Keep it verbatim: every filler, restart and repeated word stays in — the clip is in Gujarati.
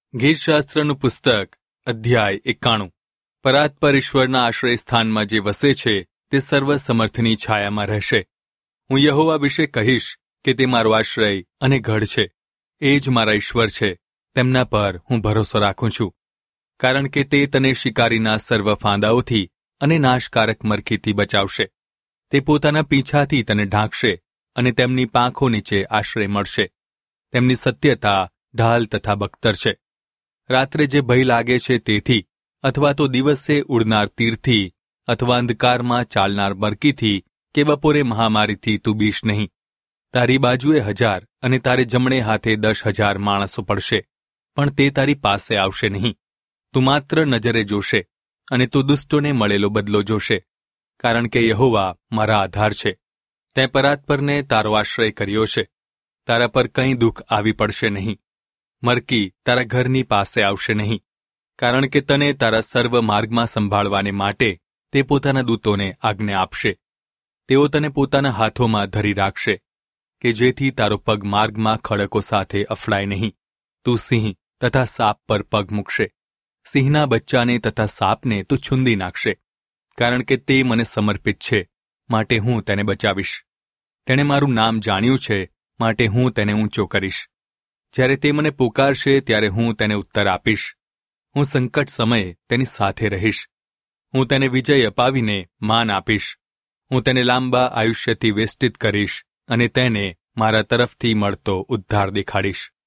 ગીતશાસ્ત્રનું પુસ્તક અધ્યાય એકાણું. પરાત્પર ઈશ્વરના આશ્રય સ્થાનમાં જે વસે છે તે સર્વ સમર્થની છાયામાં રહેશે. હું યહોવા વિશે કહીશ કે તે મારો આશ્રય અને ગઢ છે. એ જ મારા ઈશ્વર છે, તેમના પર હું ભરોસો રાખું છું. કારણ કે તે તને શિકારીના સર્વ ફાંદાઓથી અને નાશકારક મરખીથી બચાવશે. તે પોતાના પીંછાથી તને ઢાંકશે અને તેમની પાંખો નીચે આશ્રય મળશે. તેમની સત્યતા ઢાલ તથા બખ્તર છે. રાત્રે જે ભય લાગે છે તેથી, અથવા તો દિવસે ઉડનાર તીરથી, અથવા અંધકારમાં ચાલનાર બરકીથી કે બપોરે મહામારીથી તું બીશ નહીં. તારી બાજુએ હજાર અને તારે જમણે હાથે દસ હજાર માણસો પડશે, પણ તે તારી પાસે આવશે નહીં. તું માત્ર નજરે જોશે અને તું દુષ્ટોને મળેલો બદલો જોશે. કારણ કે યહોવા મારા આધાર છે. તેં પરાત્પરને તારો આશ્રય કર્યો છે. તારા પર કંઈ દુઃખ આવી પડશે નહીં. મરકી તારા ઘરની પાસે આવશે નહીં. કારણ કે તને તારા સર્વ માર્ગમાં સંભાળવાને માટે તે પોતાના દૂતોને આજ્ઞા આપશે. તેઓ તને પોતાના હાથોમાં ધરી રાખશે, કે જેથી તારો પગ માર્ગમાં ખડકો સાથે અફડાય નહીં. તું સિંહ તથા સાપ પર પગ મૂકશે. સિંહના બચ્ચાને તથા સાપને તું છૂંદી નાખશે. કારણ કે તે મને સમર્પિત છે, માટે હું તેને બચાવીશ. તેણે મારું નામ જાણ્યું છે, માટે હું તેને ઊંચો કરીશ. જ્યારે તે મને પુકારશે ત્યારે હું તેને ઉત્તર આપીશ. હું સંકટ સમયે તેની સાથે રહીશ. હું તેને વિજય અપાવીને માન આપીશ. હું તેને લાંબા આયુષ્યથી વેષ્ટિત કરીશ અને તેને મારા તરફથી મળતો ઉદ્ધાર દેખાડીશ.